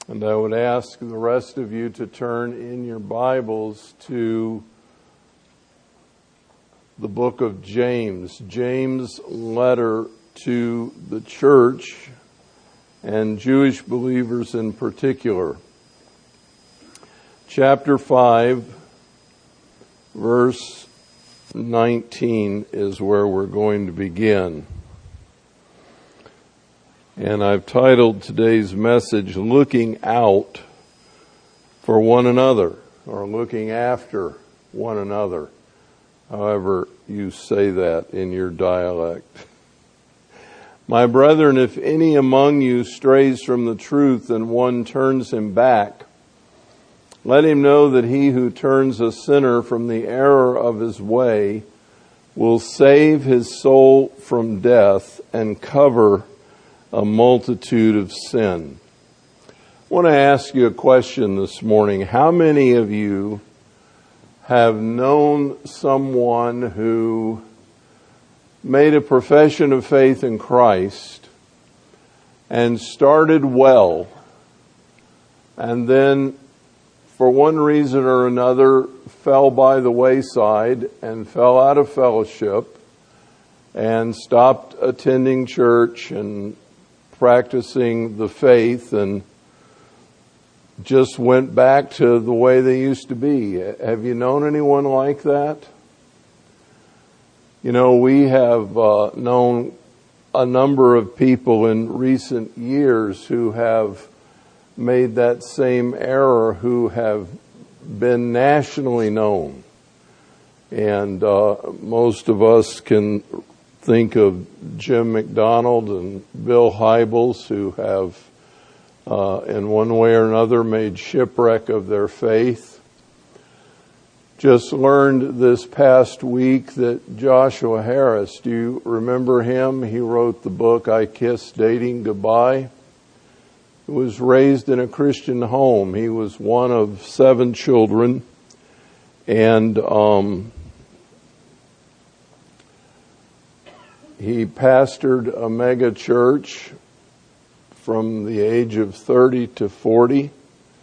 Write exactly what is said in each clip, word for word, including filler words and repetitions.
And I would ask the rest of you to turn in your Bibles to the book of James, James' letter to the church and Jewish believers in particular. Chapter five, verse nineteen is where we're going to begin. And I've titled today's message, Looking Out for One Another, or Looking After One Another, however you say that in your dialect. My brethren, if any among you strays from the truth and one turns him back, let him know that he who turns a sinner from the error of his way will save his soul from death and cover a multitude of sin. I want to ask you a question this morning. How many of you have known someone who made a profession of faith in Christ and started well, and then for one reason or another fell by the wayside and fell out of fellowship and stopped attending church and practicing the faith and just went back to the way they used to be? Have you known anyone like that? You know, we have uh, known a number of people in recent years who have made that same error, who have been nationally known. And uh, most of us can think of Jim McDonald and Bill Hybels, who have, uh, in one way or another, made shipwreck of their faith. Just learned this past week that Joshua Harris, do you remember him? He wrote the book, I Kissed Dating Goodbye. He was raised in a Christian home. He was one of seven children. And um, he pastored a mega church from the age of thirty to forty.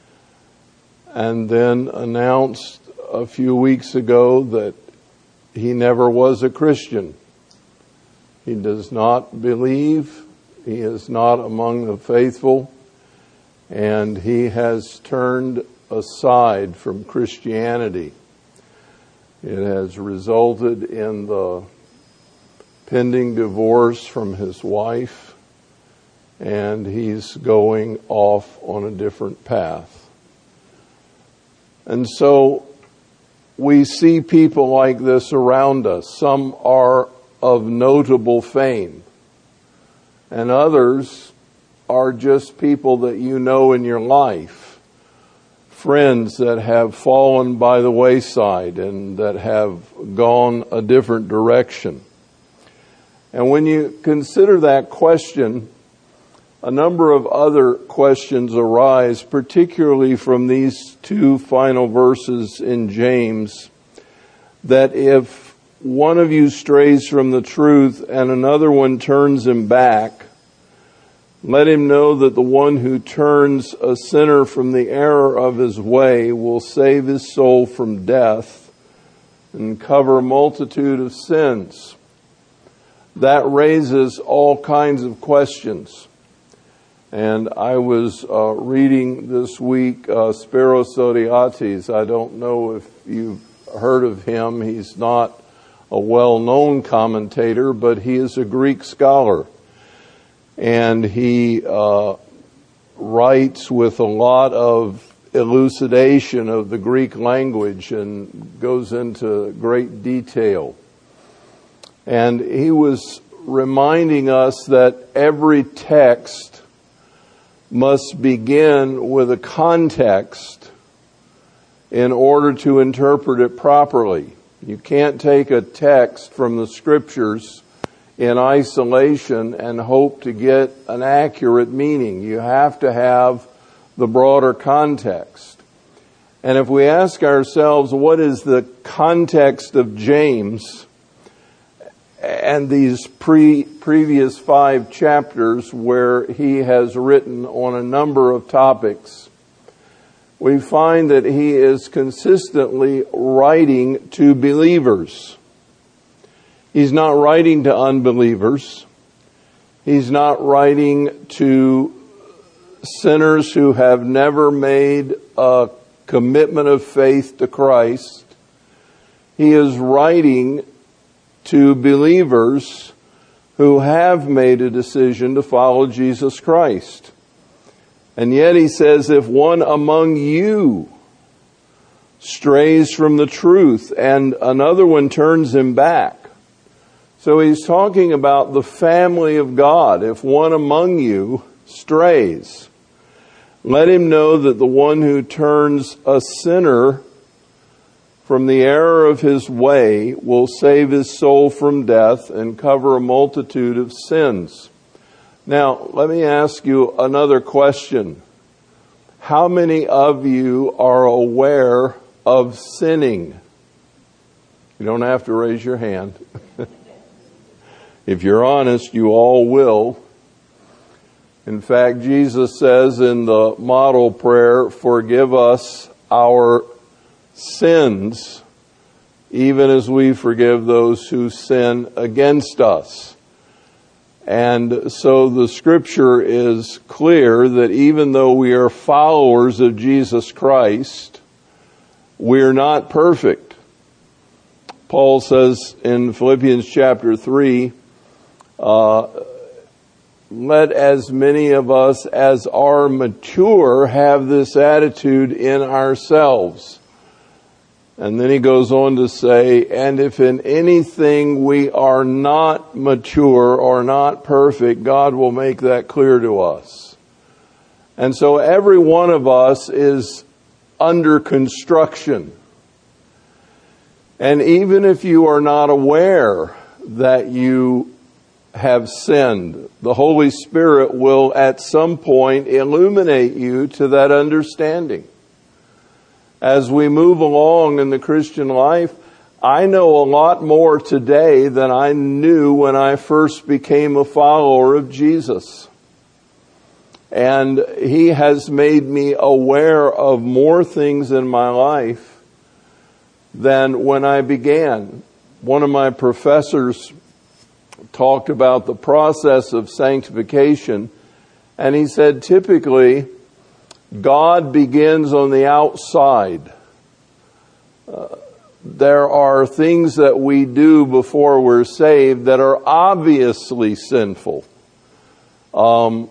And then announced a few weeks ago that he never was a Christian. He does not believe. He is not among the faithful. And he has turned aside from Christianity. It has resulted in the pending divorce from his wife, and he's going off on a different path. And so we see people like this around us. Some are of notable fame, and others are just people that you know in your life, friends that have fallen by the wayside and that have gone a different direction. And when you consider that question, a number of other questions arise, particularly from these two final verses in James, that if one of you strays from the truth and another one turns him back, let him know that the one who turns a sinner from the error of his way will save his soul from death and cover a multitude of sins. That raises all kinds of questions. And I was uh, reading this week uh, Spiros Zodhiates. I don't know if you've heard of him. He's not a well-known commentator, but he is a Greek scholar. And he uh, writes with a lot of elucidation of the Greek language and goes into great detail. And he was reminding us that every text must begin with a context in order to interpret it properly. You can't take a text from the scriptures in isolation and hope to get an accurate meaning. You have to have the broader context. And if we ask ourselves, what is the context of James? and these pre, previous five chapters where he has written on a number of topics, we find that he is consistently writing to believers. He's not writing to unbelievers. He's not writing to sinners who have never made a commitment of faith to Christ. He is writing to believers who have made a decision to follow Jesus Christ. And yet he says, if one among you strays from the truth and another one turns him back. So he's talking about the family of God. If one among you strays, let him know that the one who turns a sinner from the error of his way will save his soul from death and cover a multitude of sins. Now, let me ask you another question. How many of you are aware of sinning? You don't have to raise your hand. If you're honest, you all will. In fact, Jesus says in the model prayer, forgive us our sins, even as we forgive those who sin against us. And so the scripture is clear that even though we are followers of Jesus Christ, we're not perfect. Paul says in Philippians chapter three, uh, let as many of us as are mature have this attitude in ourselves. And then he goes on to say, and if in anything we are not mature or not perfect, God will make that clear to us. And so every one of us is under construction. And even if you are not aware that you have sinned, the Holy Spirit will at some point illuminate you to that understanding. As we move along in the Christian life, I know a lot more today than I knew when I first became a follower of Jesus. And He has made me aware of more things in my life than when I began. One of my professors talked about the process of sanctification, and he said typically God begins on the outside. Uh, there are things that we do before we're saved that are obviously sinful. Um,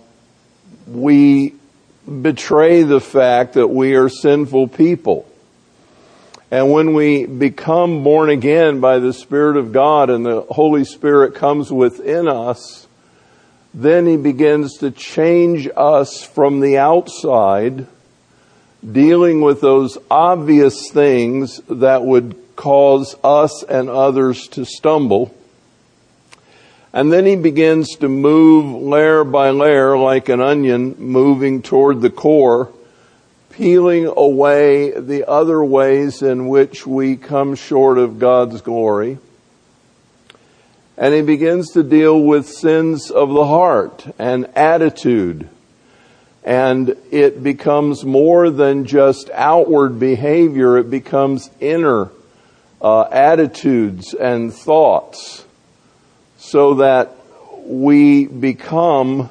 we betray the fact that we are sinful people. And when we become born again by the Spirit of God and the Holy Spirit comes within us, then He begins to change us from the outside, dealing with those obvious things that would cause us and others to stumble. And then He begins to move layer by layer like an onion, moving toward the core, peeling away the other ways in which we come short of God's glory. And He begins to deal with sins of the heart and attitude. And it becomes more than just outward behavior. It becomes inner uh, attitudes and thoughts, so that we become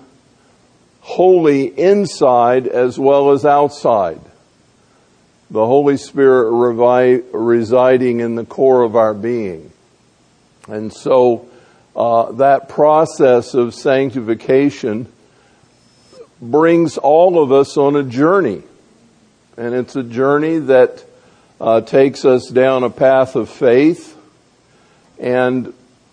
holy inside as well as outside. The Holy Spirit revi- residing in the core of our being. And so uh, that process of sanctification brings all of us on a journey. And it's a journey that uh, takes us down a path of faith and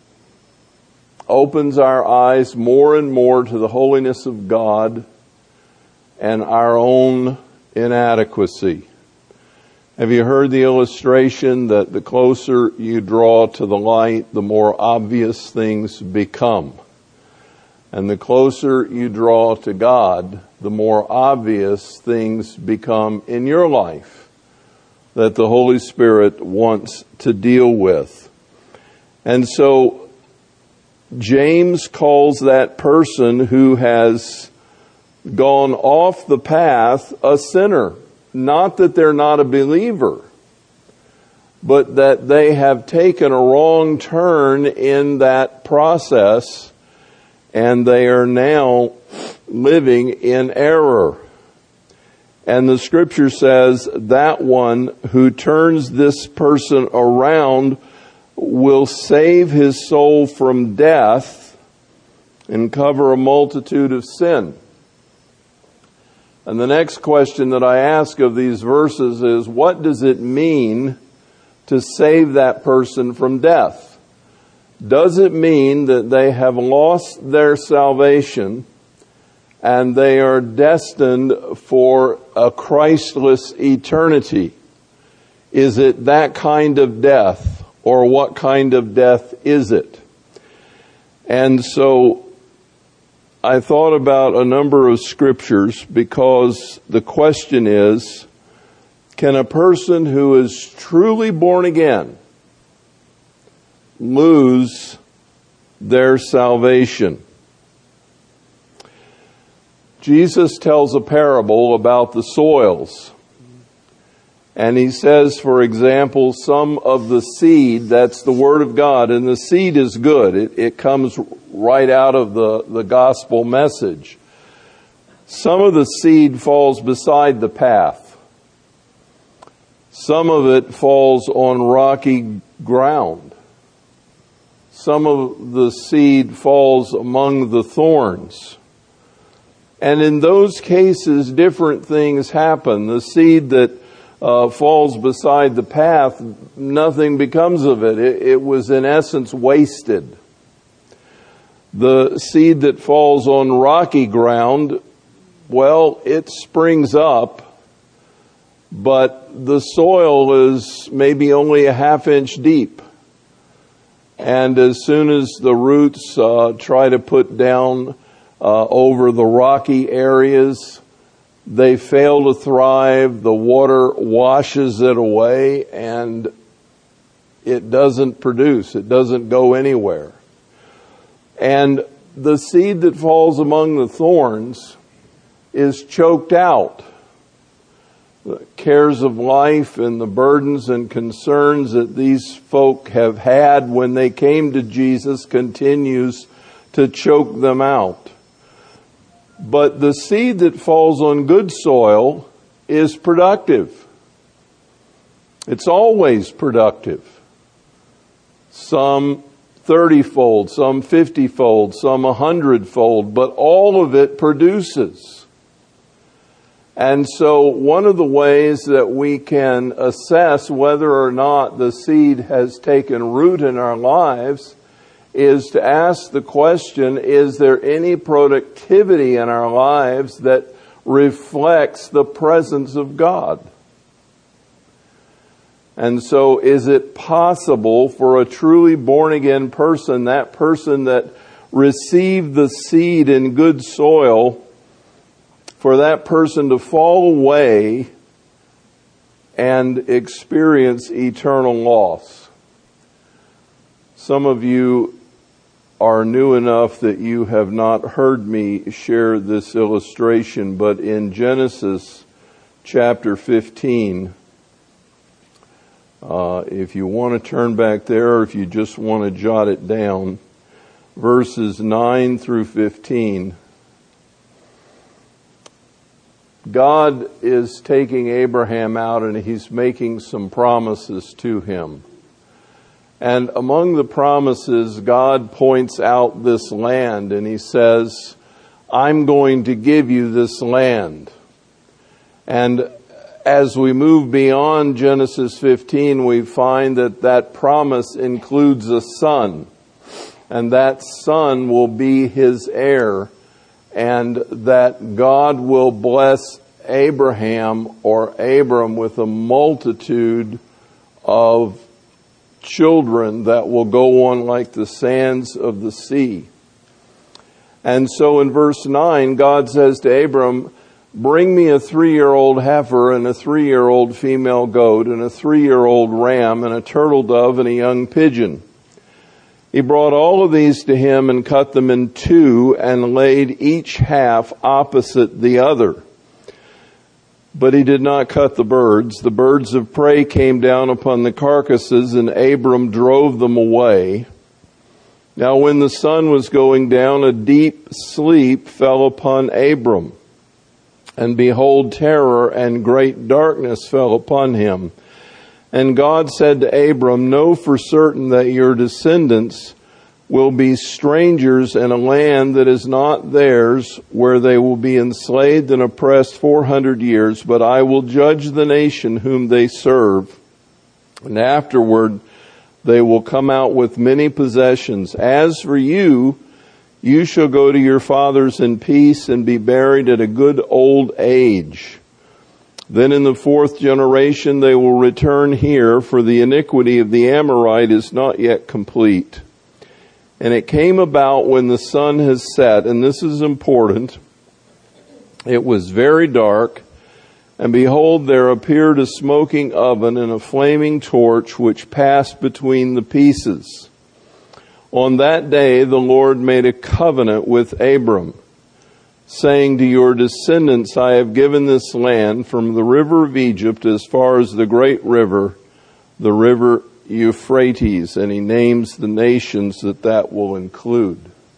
opens our eyes more and more to the holiness of God and our own inadequacy. Have you heard the illustration that the closer you draw to the light, the more obvious things become? And the closer you draw to God, the more obvious things become in your life that the Holy Spirit wants to deal with. And so James calls that person who has gone off the path a sinner. Not that they're not a believer, but that they have taken a wrong turn in that process and they are now living in error. And the scripture says that one who turns this person around will save his soul from death and cover a multitude of sin. And the next question that I ask of these verses is, what does it mean to save that person from death? Does it mean that they have lost their salvation and they are destined for a Christless eternity? Is it that kind of death, or what kind of death is it? And so I thought about a number of scriptures, because the question is, can a person who is truly born again lose their salvation? Jesus tells a parable about the soils. And he says, for example, some of the seed, that's the Word of God, and the seed is good. It, it comes right out of the, the gospel message. Some of the seed falls beside the path. Some of it falls on rocky ground. Some of the seed falls among the thorns. And in those cases, different things happen. The seed that Uh, falls beside the path, nothing becomes of it. it. It was in essence wasted. The seed that falls on rocky ground, well, it springs up, but the soil is maybe only a half inch deep. And as soon as the roots uh, try to put down uh, over the rocky areas, they fail to thrive. The water washes it away and it doesn't produce. It doesn't go anywhere. And the seed that falls among the thorns is choked out. The cares of life and the burdens and concerns that these folk have had when they came to Jesus continues to choke them out. But the seed that falls on good soil is productive. It's always productive. Some thirty-fold, some fifty-fold, some a hundred-fold, but all of it produces. And so one of the ways that we can assess whether or not the seed has taken root in our lives is to ask the question, is there any productivity in our lives that reflects the presence of God? And so is it possible for a truly born-again person, that person that received the seed in good soil, for that person to fall away and experience eternal loss? Some of you are new enough that you have not heard me share this illustration, but in Genesis chapter fifteen, uh, if you want to turn back there, or if you just want to jot it down, verses nine through fifteen, God is taking Abraham out and he's making some promises to him. And among the promises, God points out this land and he says, I'm going to give you this land. And as we move beyond Genesis fifteen, we find that that promise includes a son. And that son will be his heir. And that God will bless Abraham or Abram with a multitude of children that will go on like the sands of the sea. And so in verse nine, God says to Abram, bring me a three-year-old heifer and a three-year-old female goat and a three-year-old ram and a turtle dove and a young pigeon. He brought all of these to him and cut them in two and laid each half opposite the other. But he did not cut the birds. The birds of prey came down upon the carcasses, and Abram drove them away. Now when the sun was going down, a deep sleep fell upon Abram. And behold, terror and great darkness fell upon him. And God said to Abram, know for certain that your descendants will be strangers in a land that is not theirs, where they will be enslaved and oppressed four hundred years. But I will judge the nation whom they serve. And afterward they will come out with many possessions. As for you, you shall go to your fathers in peace and be buried at a good old age. Then in the fourth generation they will return here, for the iniquity of the Amorite is not yet complete. And it came about when the sun has set, and this is important, it was very dark, and behold, there appeared a smoking oven and a flaming torch which passed between the pieces. On that day the Lord made a covenant with Abram, saying, to your descendants I have given this land from the river of Egypt as far as the great river, the river Euphrates. And he names the nations that that will include.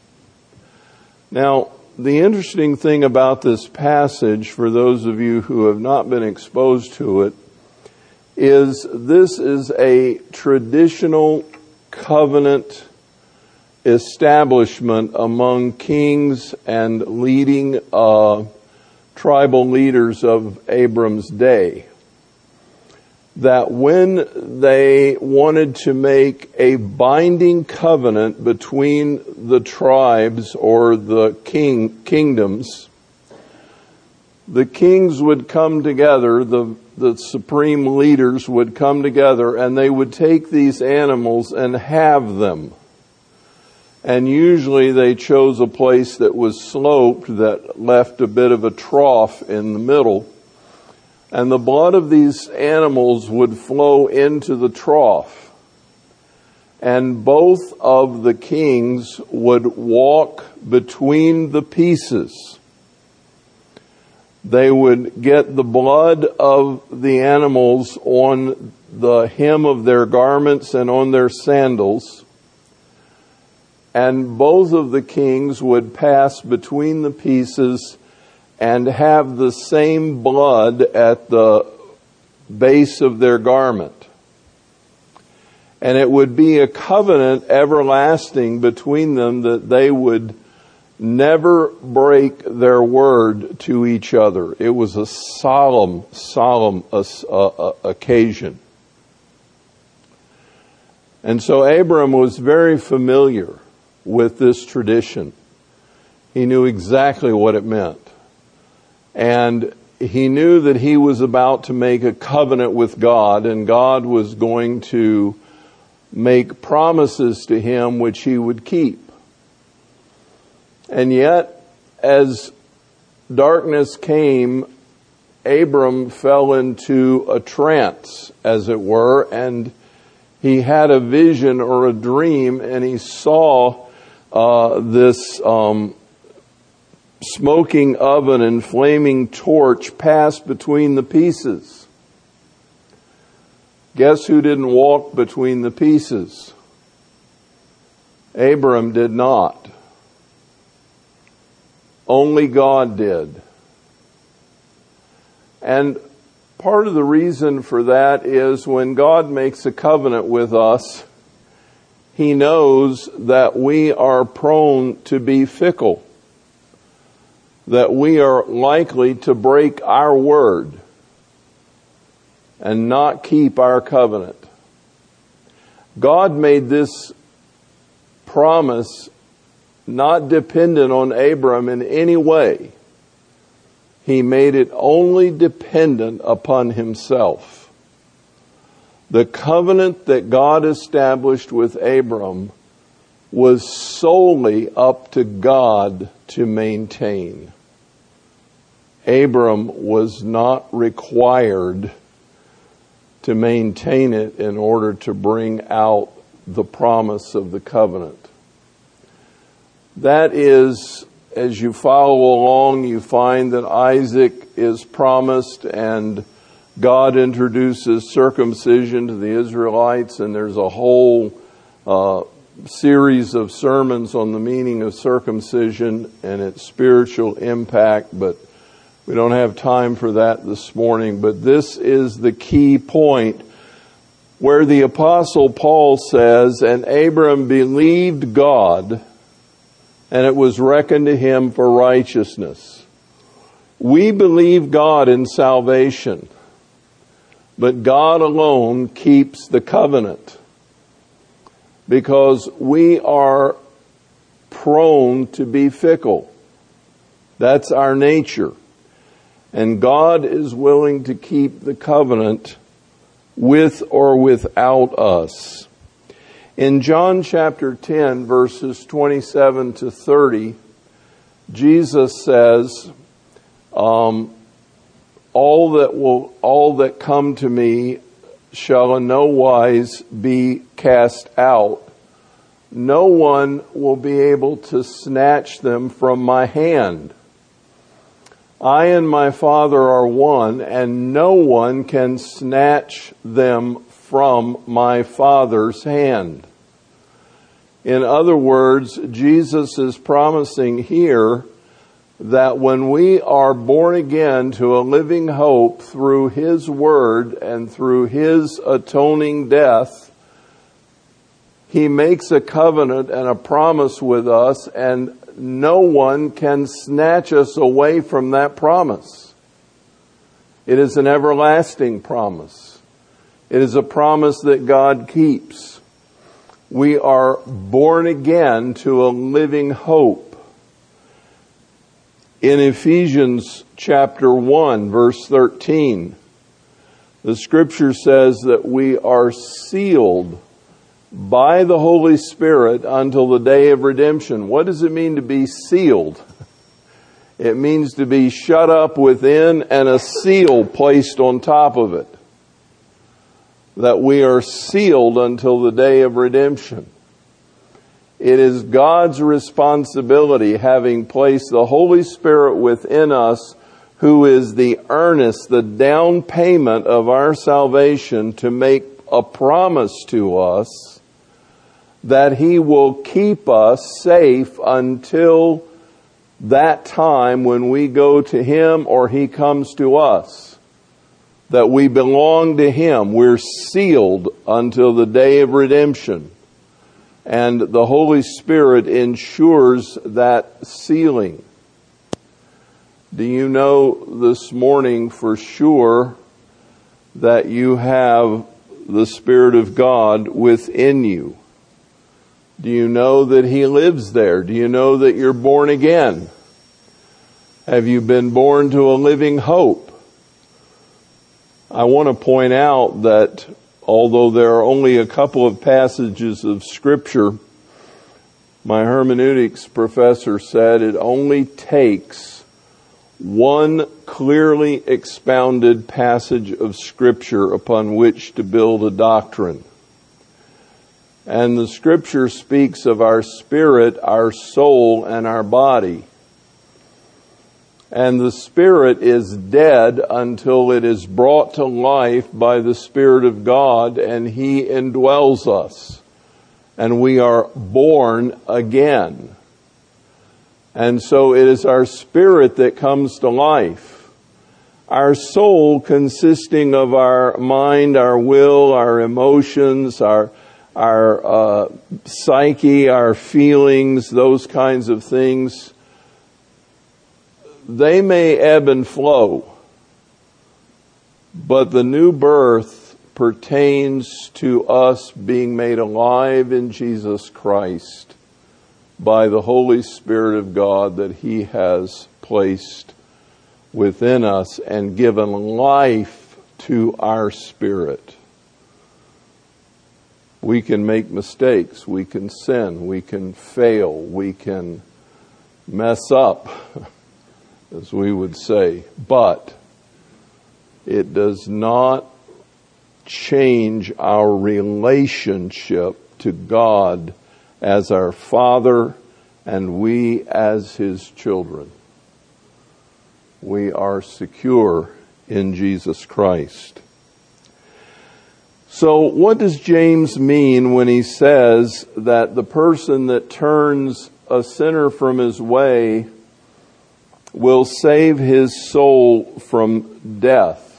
Now, the interesting thing about this passage, for those of you who have not been exposed to it, is this is a traditional covenant establishment among kings and leading uh, tribal leaders of Abram's day, that when they wanted to make a binding covenant between the tribes or the king kingdoms, the kings would come together, the, the supreme leaders would come together, and they would take these animals and have them. And usually they chose a place that was sloped, that left a bit of a trough in the middle. And the blood of these animals would flow into the trough. And both of the kings would walk between the pieces. They would get the blood of the animals on the hem of their garments and on their sandals. And both of the kings would pass between the pieces and have the same blood at the base of their garment. And it would be a covenant everlasting between them that they would never break their word to each other. It was a solemn, solemn uh, uh, occasion. And so Abram was very familiar with this tradition. He knew exactly what it meant. And he knew that he was about to make a covenant with God, and God was going to make promises to him which he would keep. And yet, as darkness came, Abram fell into a trance, as it were, and he had a vision or a dream, and he saw Uh, this um, smoking oven and flaming torch passed between the pieces. Guess who didn't walk between the pieces? Abram did not. Only God did. And part of the reason for that is when God makes a covenant with us, He knows that we are prone to be fickle, that we are likely to break our word and not keep our covenant. God made this promise not dependent on Abram in any way. He made it only dependent upon himself. The covenant that God established with Abram was solely up to God to maintain. Abram was not required to maintain it in order to bring out the promise of the covenant. That is, as you follow along, you find that Isaac is promised, and God introduces circumcision to the Israelites, and there's a whole uh, series of sermons on the meaning of circumcision and its spiritual impact, but we don't have time for that this morning. But this is the key point where the Apostle Paul says, and Abram believed God, and it was reckoned to him for righteousness. We believe God in salvation, but God alone keeps the covenant, because we are prone to be fickle. That's our nature. And God is willing to keep the covenant with or without us. In John chapter ten, verses twenty-seven to thirty, Jesus says, um, all that will, all that come to me shall in no wise be cast out. No one will be able to snatch them from my hand. I and my Father are one, and no one can snatch them from my Father's hand. In other words, Jesus is promising here that when we are born again to a living hope through His Word and through His atoning death, He makes a covenant and a promise with us, and no one can snatch us away from that promise. It is an everlasting promise. It is a promise that God keeps. We are born again to a living hope. In Ephesians chapter one, verse thirteen, the Scripture says that we are sealed by the Holy Spirit until the day of redemption. What does it mean to be sealed? It means to be shut up within and a seal placed on top of it. That we are sealed until the day of redemption. It is God's responsibility, having placed the Holy Spirit within us, who is the earnest, the down payment of our salvation, to make a promise to us that He will keep us safe until that time when we go to Him or He comes to us. That we belong to Him. We're sealed until the day of redemption. And the Holy Spirit ensures that sealing. Do you know this morning for sure that you have the Spirit of God within you? Do you know that He lives there? Do you know that you're born again? Have you been born to a living hope? I want to point out that although there are only a couple of passages of Scripture, my hermeneutics professor said it only takes one clearly expounded passage of Scripture upon which to build a doctrine. And the Scripture speaks of our spirit, our soul, and our body. And the spirit is dead until it is brought to life by the Spirit of God, and He indwells us. And we are born again. And so it is our spirit that comes to life. Our soul, consisting of our mind, our will, our emotions, our our uh, psyche, our feelings, those kinds of things, they may ebb and flow. But the new birth pertains to us being made alive in Jesus Christ by the Holy Spirit of God that He has placed within us and given life to our spirit. We can make mistakes, we can sin, we can fail, we can mess up, as we would say, but it does not change our relationship to God as our Father and we as His children. We are secure in Jesus Christ. So what does James mean when he says that the person that turns a sinner from his way will save his soul from death?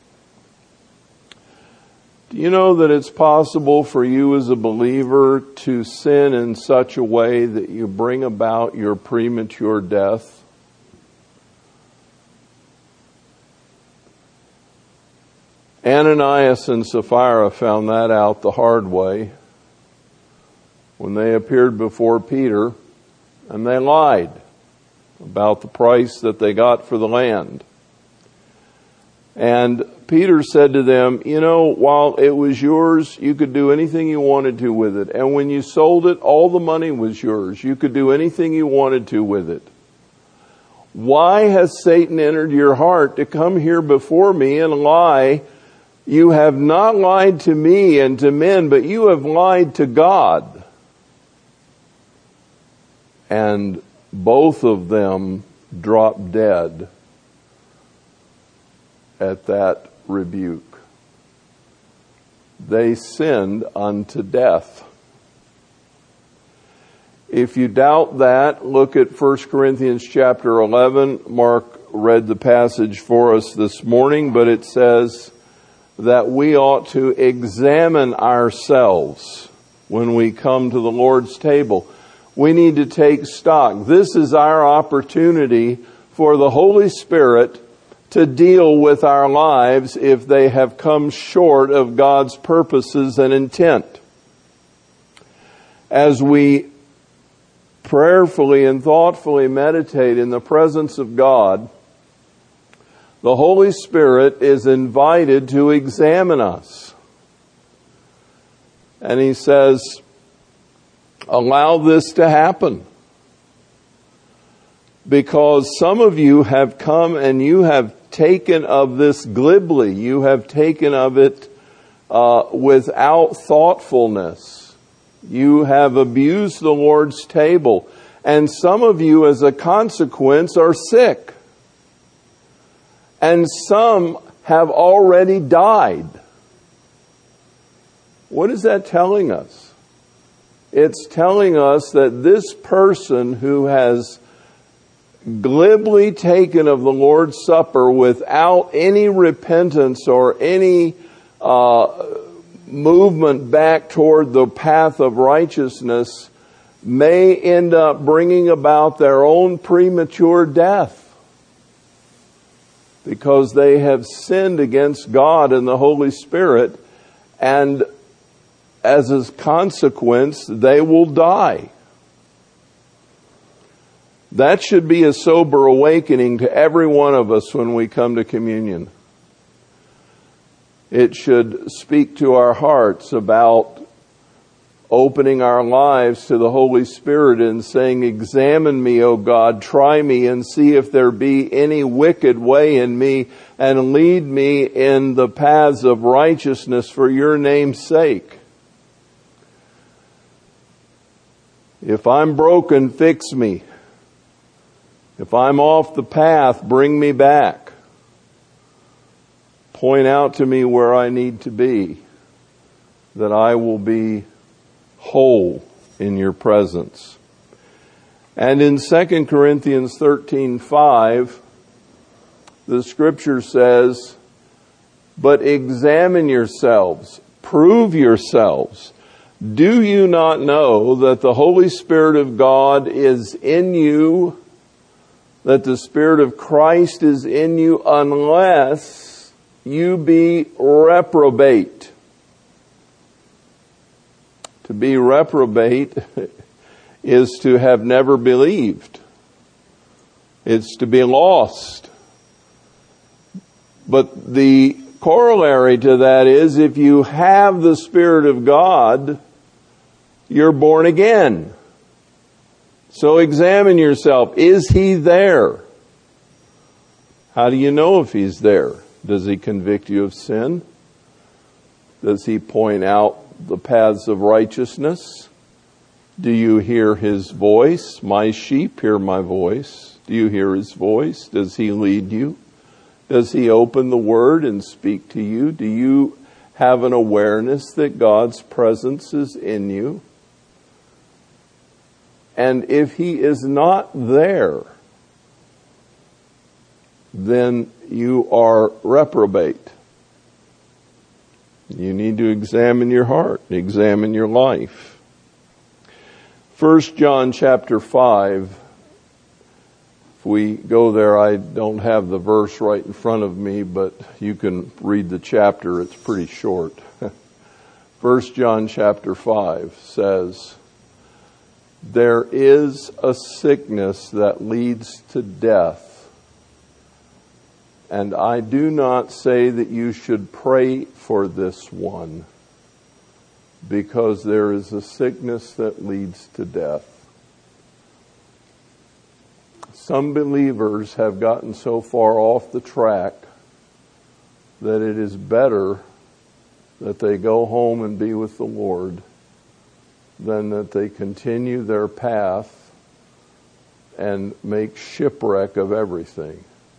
Do you know that it's possible for you as a believer to sin in such a way that you bring about your premature death? Ananias and Sapphira found that out the hard way when they appeared before Peter and they lied about the price that they got for the land. And Peter said to them, you know, while it was yours, you could do anything you wanted to with it. And when you sold it, all the money was yours. You could do anything you wanted to with it. Why has Satan entered your heart to come here before me and lie? You have not lied to me and to men, but you have lied to God. And both of them dropped dead at that rebuke. They sinned unto death. If you doubt that, look at First Corinthians chapter eleven. Mark read the passage for us this morning, but it says that we ought to examine ourselves when we come to the Lord's table. We need to take stock. This is our opportunity for the Holy Spirit to deal with our lives if they have come short of God's purposes and intent. As we prayerfully and thoughtfully meditate in the presence of God, the Holy Spirit is invited to examine us. And He says, allow this to happen. Because some of you have come and you have taken of this glibly. You have taken of it uh, without thoughtfulness. You have abused the Lord's table. And some of you, as a consequence, are sick. And some have already died. What is that telling us? It's telling us that this person who has glibly taken of the Lord's Supper without any repentance or any uh, movement back toward the path of righteousness may end up bringing about their own premature death, because they have sinned against God and the Holy Spirit, and as a consequence, they will die. That should be a sober awakening to every one of us when we come to communion. It should speak to our hearts about opening our lives to the Holy Spirit and saying, examine me, O God, try me and see if there be any wicked way in me, and lead me in the paths of righteousness for your name's sake. If I'm broken, fix me. If I'm off the path, bring me back. Point out to me where I need to be, that I will be whole in your presence. And in Second Corinthians thirteen five, the scripture says, but examine yourselves, prove yourselves. Do you not know that the Holy Spirit of God is in you, that the Spirit of Christ is in you, unless you be reprobate? To be reprobate is to have never believed. It's to be lost. But the corollary to that is, if you have the Spirit of God, you're born again. So examine yourself. Is He there? How do you know if He's there? Does He convict you of sin? Does He point out the paths of righteousness? Do you hear his voice? My sheep hear my voice. Do you hear his voice? Does he lead you? Does he open the word and speak to you? Do you have an awareness that God's presence is in you? And if he is not there, then you are reprobate. You need to examine your heart, examine your life. First John chapter five, if we go there, I don't have the verse right in front of me, but you can read the chapter, it's pretty short. First John chapter five says, there is a sickness that leads to death. And I do not say that you should pray for this one, because there is a sickness that leads to death. Some believers have gotten so far off the track that it is better that they go home and be with the Lord than that they continue their path and make shipwreck of everything.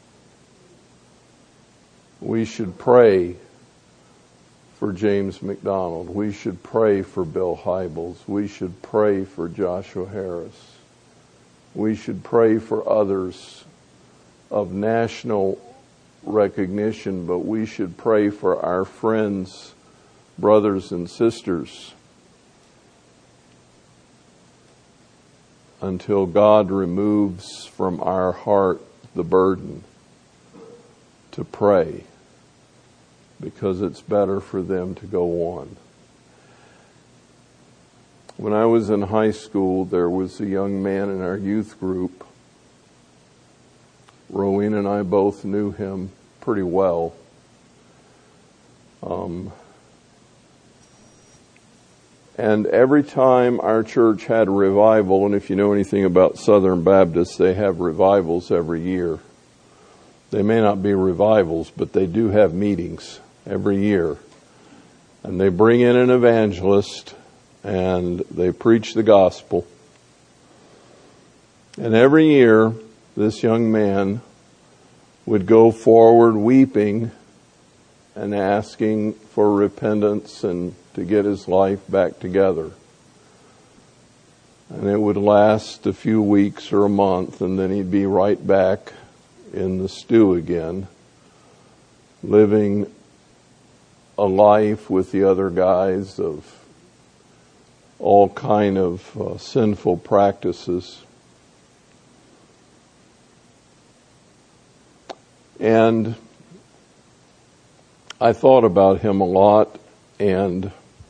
We should pray for James McDonald. We should pray for Bill Hybels. We should pray for Joshua Harris. We should pray for others of national recognition, but we should pray for our friends, brothers and sisters, until God removes from our heart the burden to pray, because it's better for them to go on. When I was in high school, there was a young man in our youth group. Rowena and I both knew him pretty well. Um, and every time our church had a revival, and if you know anything about Southern Baptists, they have revivals every year. They may not be revivals, but they do have meetings every year. And they bring in an evangelist and they preach the gospel. And every year, this young man would go forward weeping and asking for repentance and to get his life back together. And it would last a few weeks or a month, and then he'd be right back in the stew again, living a life with the other guys of all kind of uh, sinful practices. And I thought about him a lot, and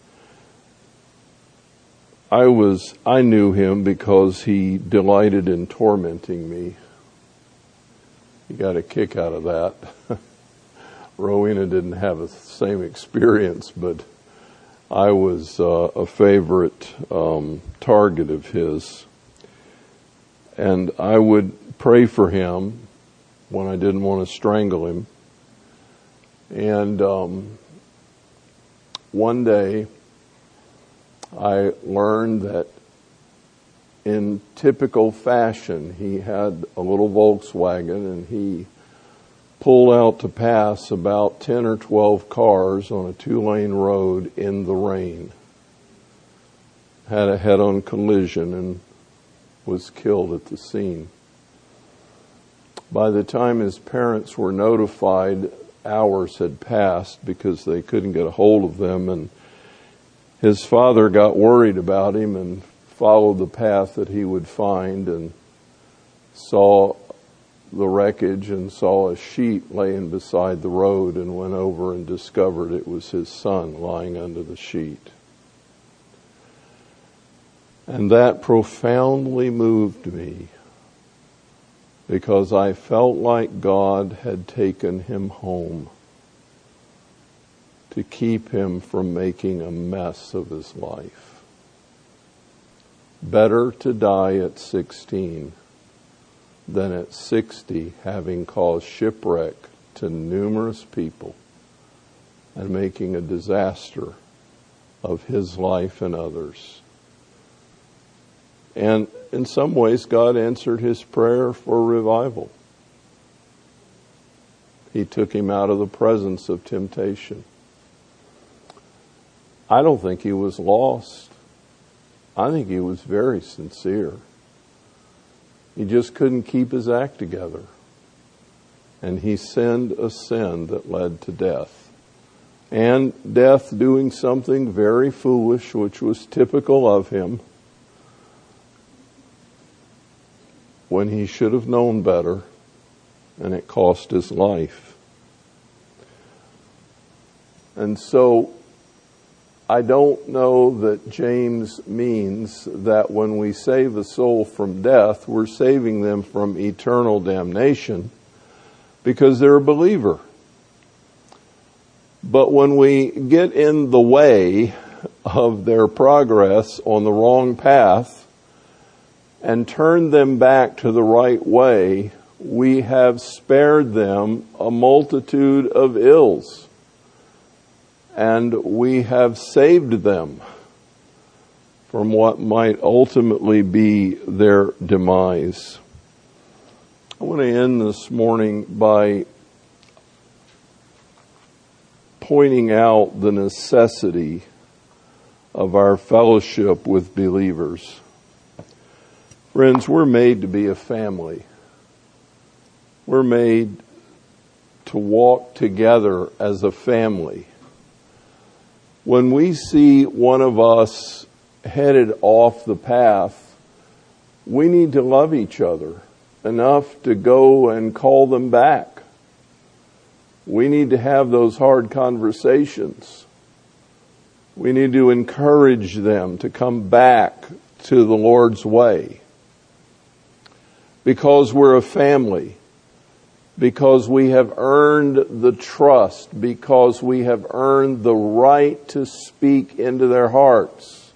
I was, I knew him because he delighted in tormenting me. He got a kick out of that. Rowena didn't have the same experience, but I was uh, a favorite um, target of his. And I would pray for him when I didn't want to strangle him. And um, one day I learned that in typical fashion, he had a little Volkswagen, and he pulled out to pass about ten or twelve cars on a two-lane road in the rain. Had a head-on collision and was killed at the scene. By the time his parents were notified, hours had passed because they couldn't get a hold of them, and his father got worried about him and followed the path that he would find and saw the wreckage and saw a sheet laying beside the road and went over and discovered it was his son lying under the sheet. And that profoundly moved me, because I felt like God had taken him home to keep him from making a mess of his life. Better to die at sixteen than at sixty, having caused shipwreck to numerous people and making a disaster of his life and others. And in some ways, God answered his prayer for revival. He took him out of the presence of temptation. I don't think he was lost. I think he was very sincere. He just couldn't keep his act together. And he sinned a sin that led to death. And death doing something very foolish, which was typical of him, when he should have known better, and it cost his life. And so, I don't know that James means that when we save a soul from death, we're saving them from eternal damnation because they're a believer. But when we get in the way of their progress on the wrong path and turn them back to the right way, we have spared them a multitude of ills. And we have saved them from what might ultimately be their demise. I want to end this morning by pointing out the necessity of our fellowship with believers. Friends, we're made to be a family. We're made to walk together as a family. When we see one of us headed off the path, we need to love each other enough to go and call them back. We need to have those hard conversations. We need to encourage them to come back to the Lord's way. Because we're a family. Because we have earned the trust, because we have earned the right to speak into their hearts.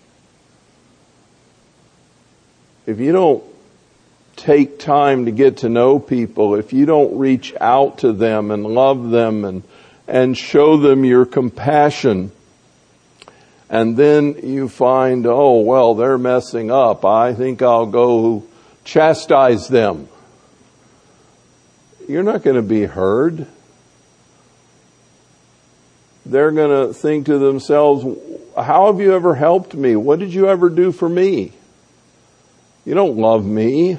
If you don't take time to get to know people, if you don't reach out to them and love them and, and show them your compassion, and then you find, oh, well, they're messing up, I think I'll go chastise them. You're not going to be heard. They're going to think to themselves, how have you ever helped me? What did you ever do for me? You don't love me.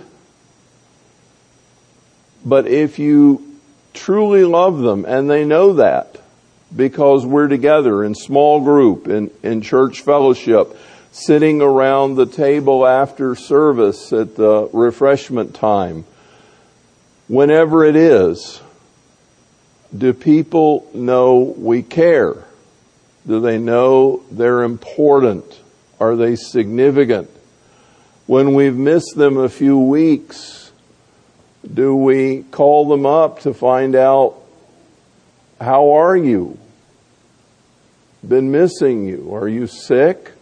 But if you truly love them, and they know that, because we're together in small group, in, in church fellowship, sitting around the table after service at the refreshment time, whenever it is, do people know we care? Do they know they're important? Are they significant? When we've missed them a few weeks, do we call them up to find out, how are you? Been missing you. Are you sick?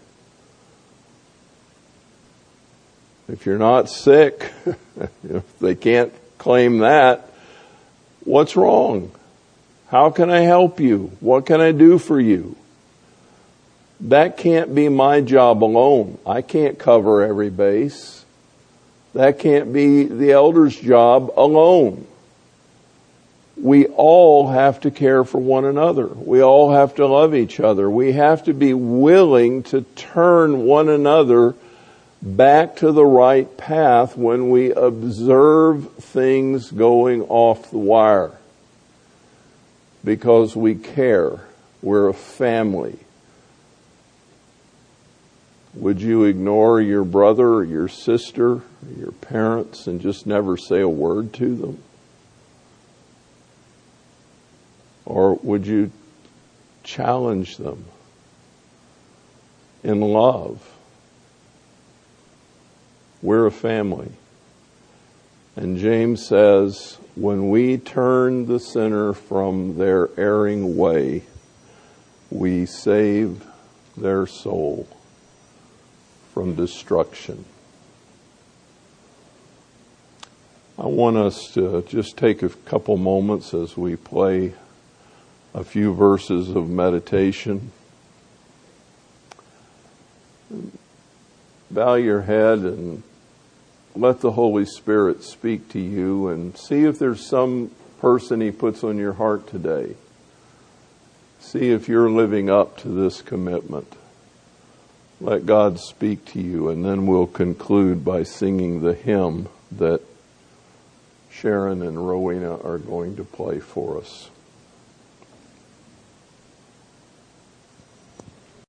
If you're not sick, if they can't claim that, what's wrong? How can I help you? What can I do for you? That can't be my job alone. I can't cover every base. That can't be the elder's job alone. We all have to care for one another. We all have to love each other. We have to be willing to turn one another back to the right path when we observe things going off the wire. Because we care. We're a family. Would you ignore your brother or your sister or your parents and just never say a word to them? Or would you challenge them in love? We're a family. And James says, when we turn the sinner from their erring way, we save their soul from destruction. I want us to just take a couple moments as we play a few verses of meditation bow your head and let the Holy Spirit speak to you, and see if there's some person He puts on your heart today. See if you're living up to this commitment. Let God speak to you, and then we'll conclude by singing the hymn that Sharon and Rowena are going to play for us.